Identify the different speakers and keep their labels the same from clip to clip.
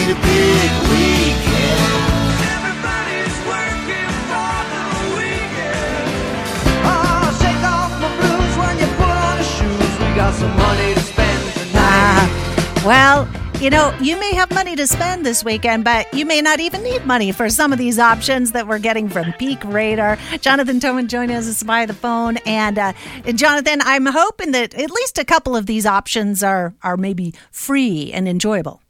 Speaker 1: a big weekend. Everybody's working for the weekend. Oh, shake off my blues when you put on the shoes. We got some money to spend tonight.
Speaker 2: Well, you know, you may have money to spend this weekend, but you may not even need money for some of these options that we're getting from Peak Radar. Jonathan Toman joining us by the phone. And Jonathan, I'm hoping that at least a couple of these options are maybe free and enjoyable.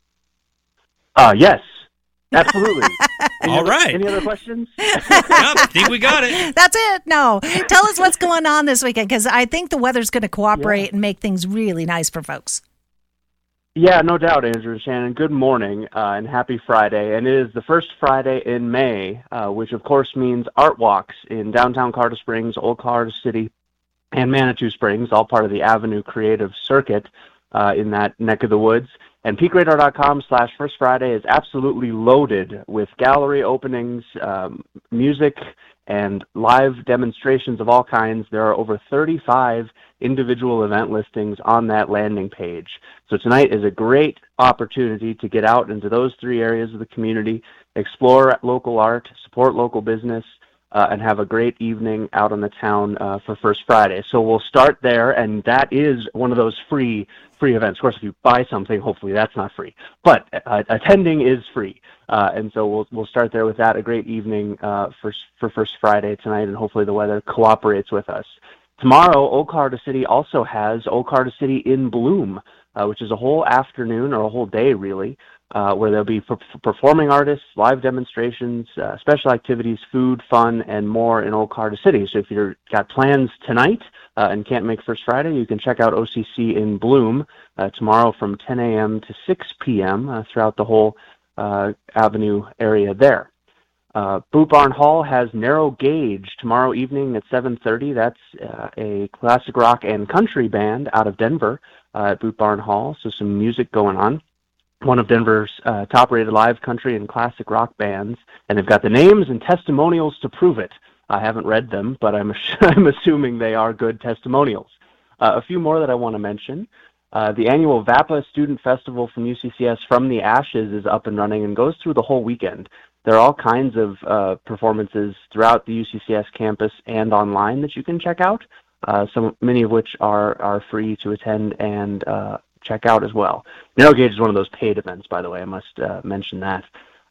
Speaker 3: Yes, absolutely.
Speaker 4: All right.
Speaker 3: Any other questions?
Speaker 4: Yep, I think we got it.
Speaker 2: That's it. No. Tell us what's going on this weekend, because I think the weather's going to cooperate and make things really nice for folks.
Speaker 3: Yeah, no doubt, Andrew and Shannon. Good morning and happy Friday. And it is the first Friday in May, which of course means art walks in downtown Colorado Springs, Old Colorado City, and Manitou Springs, all part of the Avenue Creative Circuit in that neck of the woods. And peakradar.com/First Friday is absolutely loaded with gallery openings, music, and live demonstrations of all kinds. There are over 35 individual event listings on that landing page. So tonight is a great opportunity to get out into those three areas of the community, explore local art, support local business, and have a great evening out on the town for First Friday. So we'll start there, and that is one of those free events. Of course, if you buy something, hopefully that's not free. But attending is free. And so we'll start there with that. A great evening for First Friday tonight, and hopefully the weather cooperates with us. Tomorrow, Old Colorado City also has Old Colorado City in Bloom, which is a whole afternoon or a whole day, really, where there'll be performing artists, live demonstrations, special activities, food, fun, and more in Old Colorado City. So if you've got plans tonight and can't make First Friday, you can check out OCC in Bloom tomorrow from 10 a.m. to 6 p.m. Throughout the whole Avenue area there. Boot Barn Hall has Narrow Gauge tomorrow evening at 7:30. That's a classic rock and country band out of Denver at Boot Barn Hall, so some music going on. One of Denver's top-rated live country and classic rock bands, and they've got the names and testimonials to prove it. I haven't read them, but I'm assuming they are good testimonials. A few more that I want to mention. The annual VAPA Student Festival from UCCS From the Ashes is up and running and goes through the whole weekend. There are all kinds of performances throughout the UCCS campus and online that you can check out, many of which are free to attend and check out as well. Narrow Gauge is one of those paid events, by the way. I must mention that.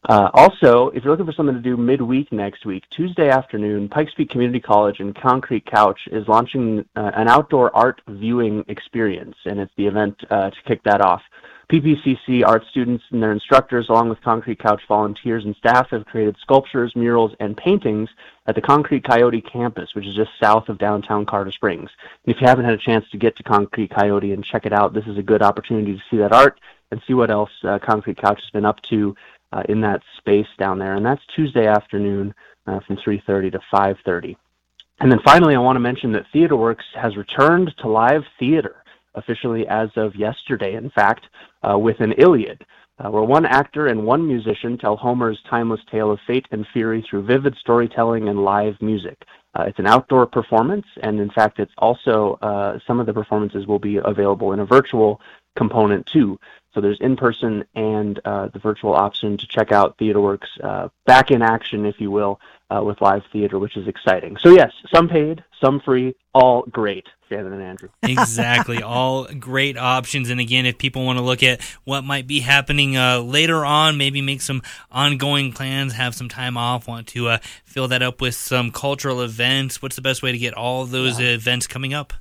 Speaker 3: Also, if you're looking for something to do midweek next week, Tuesday afternoon, Pikes Peak Community College and Concrete Couch is launching an outdoor art viewing experience, and it's the event to kick that off. PPCC art students and their instructors, along with Concrete Couch volunteers and staff, have created sculptures, murals, and paintings at the Concrete Coyote campus, which is just south of downtown Colorado Springs. And if you haven't had a chance to get to Concrete Coyote and check it out, this is a good opportunity to see that art and see what else Concrete Couch has been up to in that space down there. And that's Tuesday afternoon from 3:30 to 5:30. And then finally, I want to mention that TheaterWorks has returned to live theater, officially as of yesterday, in fact, with an Iliad, where one actor and one musician tell Homer's timeless tale of fate and fury through vivid storytelling and live music. It's an outdoor performance, and in fact, it's also, some of the performances will be available in a virtual component too. So there's in-person and the virtual option to check out TheaterWorks back in action, if you will, with live theater, which is exciting. So yes, some paid, some free, all great, Shannon and Andrew.
Speaker 4: Exactly, all great options. And again, if people want to look at what might be happening later on, maybe make some ongoing plans, have some time off, want to fill that up with some cultural events, what's the best way to get all of those events coming up?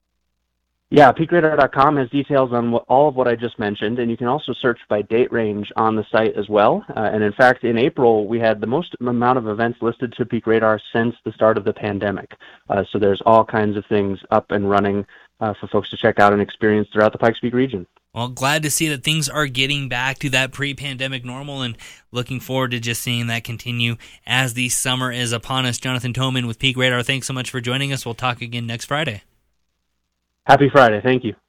Speaker 3: Yeah, peakradar.com has details on all of what I just mentioned, and you can also search by date range on the site as well. And in fact, in April, we had the most amount of events listed to Peak Radar since the start of the pandemic. So there's all kinds of things up and running for folks to check out and experience throughout the Pikes Peak region.
Speaker 4: Well, glad to see that things are getting back to that pre-pandemic normal, and looking forward to just seeing that continue as the summer is upon us. Jonathan Toman with Peak Radar, thanks so much for joining us. We'll talk again next Friday.
Speaker 3: Happy Friday. Thank you.